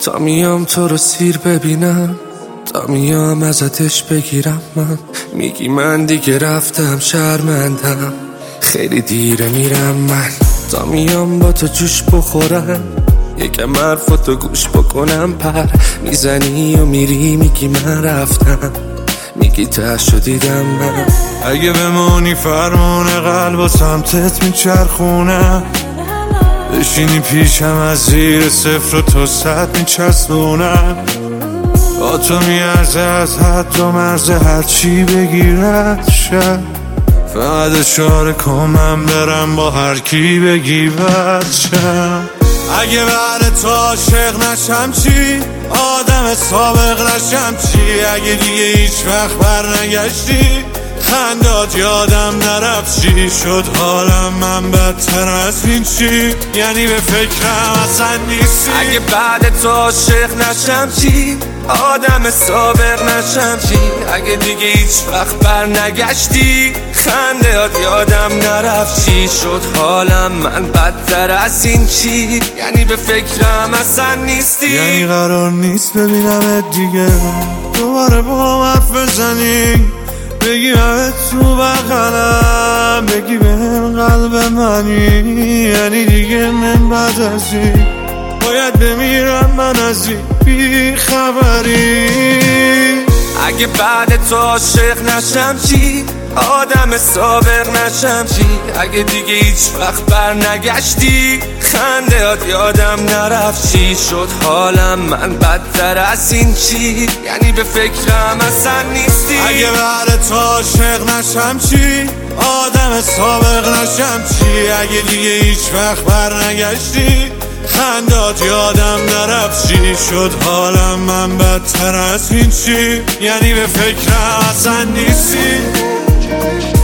تا میام تو رو سیر ببینم، تا میام ازتش بگیرم. من میگی من دیگه رفتم شرمندم، خیلی دیره میرم من. تا میام با تو جوش بخورم، یکم حرفاتو گوش بکنم. پر میزنی و میری میگی من رفتم، میگی تهشو دیدم من. اگه بمونی فرمون قلب و سمتت میچرخونم، بشینی پیشم از زیر صفر و تا 100 میچسبونم. با تو میارزه از حد و مرز هرچی بگیرد شد، فقط اشاره کن من برم با هر کی بگی بد شم. اگه بعد تو عاشق نشم چی؟ آدم سابق نشم چی؟ اگه دیگه هیچ وقت بر نگشتی، خندات یادم نرفت چی شد حالم؟ من بدتر از این چی؟ یعنی به فکرم اصلا نیستی. اگه بعد تو عاشق نشم چی؟ آدم سابق نشم چی؟ اگه دیگه هیچ وقت بر نگشتی، خندهات یادم نرفت چی شد حالم؟ من بدتر از این چی؟ یعنی به فکرم اصلا نیستی. یعنی قرار نیست ببینمت دیگه، دوباره با هم حرف بزنی، بگی همه تو بغلم، بگی به هم قلب منی. یعنی دیگه من بعد از این باید بمیرم من از این بی خبری. اگه بعد تو عاشق نشم چی؟ آدم سابق نشم چی؟ اگه دیگه هیچ وقت بر نگشتی، خندهات یادم نرفت چی شد حالم؟ من بدتر از این چی؟ یعنی به فکرم اصلا نیستی. اگه بعد تو عاشق نشم چی؟ آدم سابق نشم چی؟ اگه دیگه هیچ وقت بر نگشتی، خندات یادم نرفت چی شد حالم؟ من بدتر از این چی؟ یعنی به فکرم اصلا نیستی.